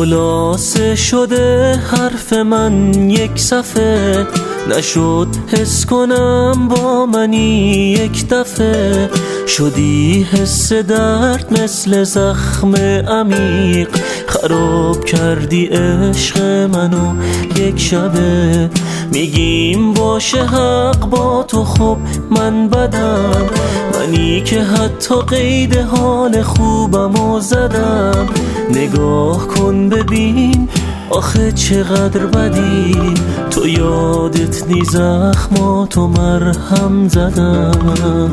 خلاصه شده حرف من یک صفحه، نشد حس کنم با منی یک دفعه. شدی حس درد مثل زخم عمیق، خراب کردی عشق منو یک شبه. میگیم باشه حق با تو، خب من بدم، منی که حتی قید حال خوبمو زدم. نگاه کن ببین آخه چقدر بدی، تو یادت نی زخماتو مرهم زدم.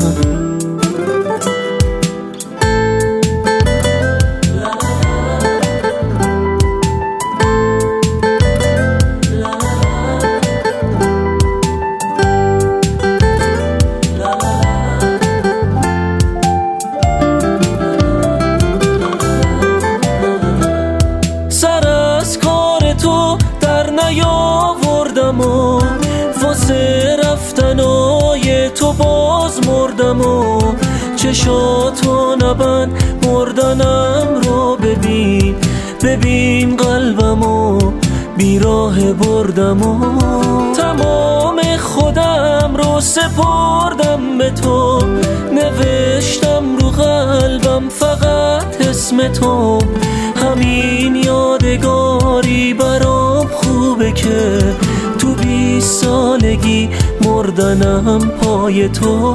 نیاوردم و واسه رفتنای تو باز مردم و چشاتو نبند مردنم رو ببین، ببین قلبمو بیراه بردم و تمام خودم رو سپردم به تو. نوشتم رو قلبم فقط اسم تو، همین یادگاری برام خوبه که تو 20 سالگی مردنم پای تو.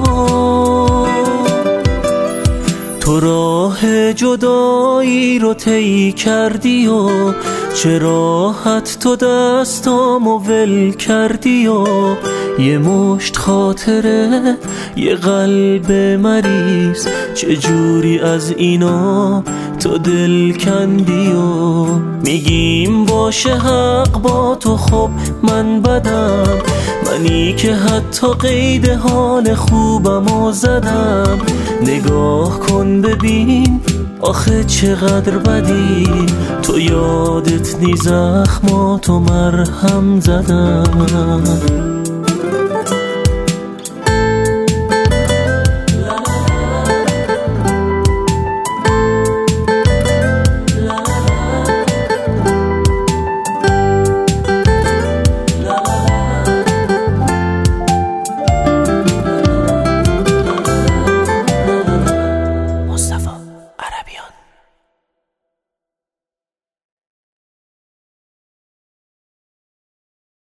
تو راه جدایی رو طی کردی و چه راحت تو دستامو ول کردی و یه مشت خاطره یه قلب مریض، چه جوری از اینا تو دل کندی و میگیم باشه حق با تو، خب من بدم، منی که حتی قید حال خوبمو زدم. نگاه کن ببین آخه چقدر بدی، تو یادت نی زخماتو مرهم زدم.